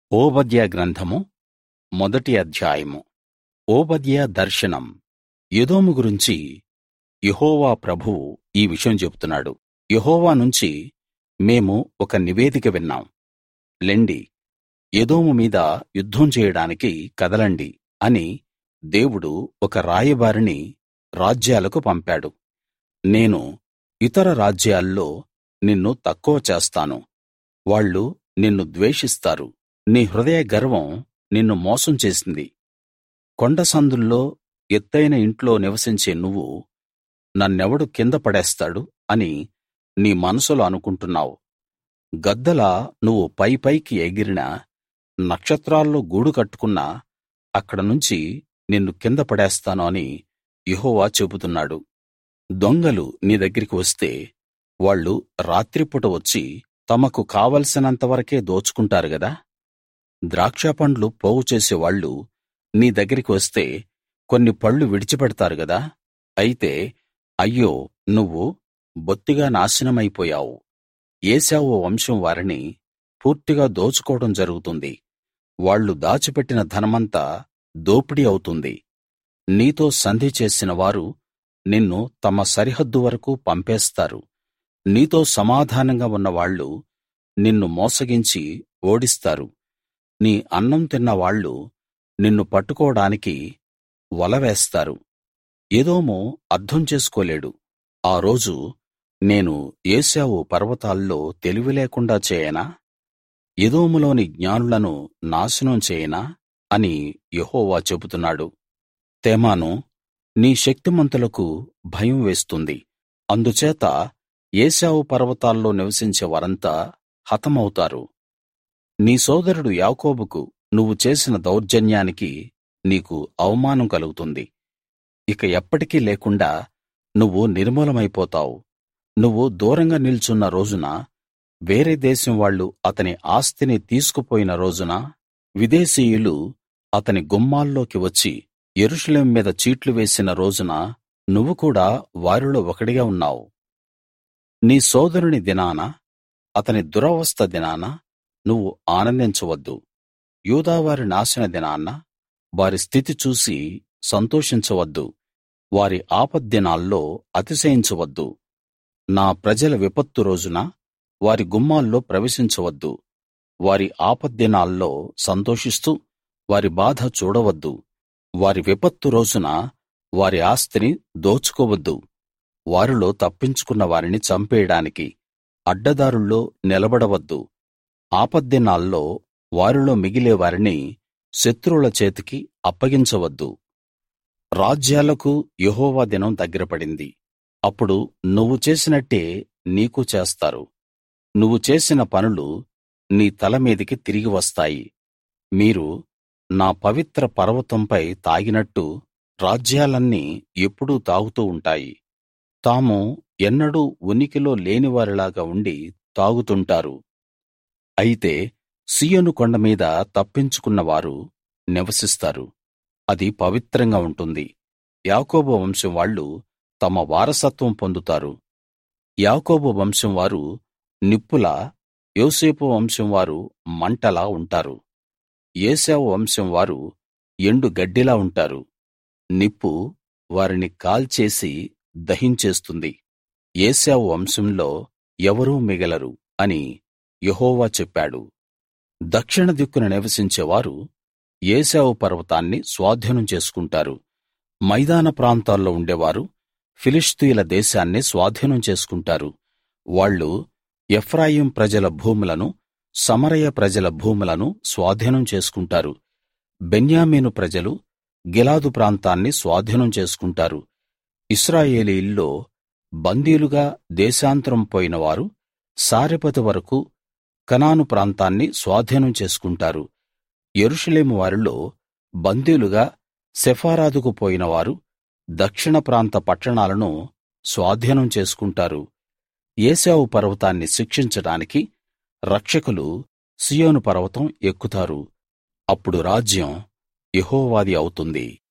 ఓబద్యా గ్రంథము మొదటి అధ్యాయము. ఓబద్యా దర్శనం. ఎదోము గురించి యెహోవా ప్రభువు ఈ విషయం చెబుతున్నాడు. యెహోవా నుంచి మేము ఒక నివేదిక విన్నాం. లెండి, ఎదోము మీద యుద్ధం చేయడానికి కదలండి అని దేవుడు ఒక రాయబారిని రాజ్యాలకు పంపాడు. నేను ఇతర రాజ్యాల్లో నిన్ను తక్కువ చేస్తాను, వాళ్ళు నిన్ను ద్వేషిస్తారు. నీ హృదయ గర్వం నిన్ను మోసం చేసింది. కొండ సందుల్లో ఎత్తయిన ఇంట్లో నివసించే నువ్వు, నన్నెవడు కింద పడేస్తాడు అని నీ మనసులో అనుకుంటున్నావు. గద్దలా నువ్వు పైపైకి ఎగిరినా, నక్షత్రాల్లో గూడు కట్టుకున్నా అక్కడ నుంచి నిన్ను కింద పడేస్తాను అని యెహోవా చెబుతున్నాడు. దొంగలు నీ దగ్గరికి వస్తే వాళ్ళు రాత్రిపూట వచ్చి తమకు కావలసినంత వరకే దోచుకుంటారు గదా. ద్రాక్షపండ్లు పోగు చేసేవాళ్ళు నీ దగ్గరికి వస్తే కొన్ని పళ్ళు విడిచిపెడతారు గదా. అయితే అయ్యో, నువ్వు బొత్తిగా నాశనమైపోయావు. ఏశావు వంశం వారిని పూర్తిగా దోచుకోవడం జరుగుతుంది. వాళ్ళు దాచిపెట్టిన ధనమంతా దోపిడీ అవుతుంది. నీతో సంధి చేసిన వారు నిన్ను తమ సరిహద్దు వరకు పంపేస్తారు. నీతో సమాధానంగా ఉన్నవాళ్ళు నిన్ను మోసగించి ఓడిస్తారు. నీ అన్నం తిన్న వాళ్ళు నిన్ను పట్టుకోడానికి వల వేస్తారు. ఎదోము అర్థం చేసుకోలేడు. ఆ రోజు నేను ఏశావు పర్వతాల్లో తెలివి లేకుండా చేయనా, ఎదోములోని జ్ఞానులను నాశనం చేయనా అని యెహోవా చెబుతున్నాడు. తేమాను, నీ శక్తిమంతులకు భయం వేస్తుంది. అందుచేత ఏశావు పర్వతాల్లో నివసించే వారంతా హతమవుతారు. నీ సోదరుడు యాకోబుకు నువ్వు చేసిన దౌర్జన్యానికి నీకు అవమానం కలుగుతుంది. ఇక ఎప్పటికీ లేకుండా నువ్వు నిర్మూలమైపోతావు. నువ్వు దూరంగా నిల్చున్న రోజున, వేరే దేశం వాళ్ళు అతని ఆస్తిని తీసుకుపోయిన రోజున, విదేశీయులు అతని గుమ్మాల్లోకి వచ్చి యెరూషలేము మీద చీట్లు వేసిన రోజున నువ్వు కూడా వారిలో ఒకడిగా ఉన్నావు. నీ సోదరుని దినాన, అతని దురవస్థ దినాన నువ్వు ఆనందించవద్దు. యూదావారి నాశన దినాన వారి స్థితి చూసి సంతోషించవద్దు. వారి ఆపద్దినాల్లో అతిశయించవద్దు. నా ప్రజల విపత్తు రోజున వారి గుమ్మాల్లో ప్రవేశించవద్దు. వారి ఆపద్దినాల్లో సంతోషిస్తూ వారి బాధ చూడవద్దు. వారి విపత్తు రోజున వారి ఆస్తిని దోచుకోవద్దు. వారిలో తప్పించుకున్న వారిని చంపేయడానికి అడ్డదారుల్లో నిలబడవద్దు. ఆపద్దినాల్లో వారిలో మిగిలే వారిని శత్రువుల చేతికి అప్పగించవద్దు. రాజ్యాలకు యెహోవా దినం దగ్గర పడింది. అప్పుడు నువ్వు చేసినట్టే నీకు చేస్తారు. నువ్వు చేసిన పనులు నీ తల మీదికి తిరిగి వస్తాయి. మీరు నా పవిత్ర పర్వతంపై తాగినట్టు రాజ్యాలన్నీ ఎప్పుడూ తాగుతూ ఉంటాయి. తాము ఎన్నడూ ఉనికిలో లేనివారిలాగా ఉండి తాగుతుంటారు. అయితే సీయోను కొండ మీద తప్పించుకున్న వారు నివసిస్తారు. అది పవిత్రంగా ఉంటుంది. యాకోబు వంశం వాళ్ళు తమ వారసత్వం పొందుతారు. యాకోబు వంశం వారు నిప్పులా, యోసేపు వంశం వారు మంటలా ఉంటారు. ఏశావు వంశం వారు ఎండు గడ్డిలా ఉంటారు. నిప్పు వారిని కాల్చేసి దహించేస్తుంది. ఏశావు వంశంలో ఎవరూ మిగలరు అని యెహోవా చెప్పాడు. దక్షిణ దిక్కున నివసించేవారు ఏశావు పర్వతాన్ని స్వాధీనం చేసుకుంటారు. మైదాన ప్రాంతాల్లో ఉండేవారు ఫిలిష్తీయుల దేశాన్ని స్వాధీనం చేసుకుంటారు. వాళ్ళు ఎఫ్రాయిం ప్రజల భూములను, సమరయ ప్రజల భూములను స్వాధీనం చేసుకుంటారు. బెన్యామీను ప్రజలు గిలాదు ప్రాంతాన్ని స్వాధీనం చేసుకుంటారు. ఇశ్రాయేలీయుల్లో బందీలుగా దేశాంతరం పోయిన వారు సారెపతు వరకు కనాను ప్రాంతాన్ని స్వాధీనం చేసుకుంటారు. యెరూషలేము వారిలో బందీలుగా సెఫారాదుకు పోయిన వారు దక్షిణ ప్రాంత పట్టణాలను స్వాధీనం చేసుకుంటారు. ఏశావు పర్వతాన్ని శిక్షించడానికి రక్షకులు సీయోను పర్వతం ఎక్కుతారు. అప్పుడు రాజ్యం యెహోవాది అవుతుంది.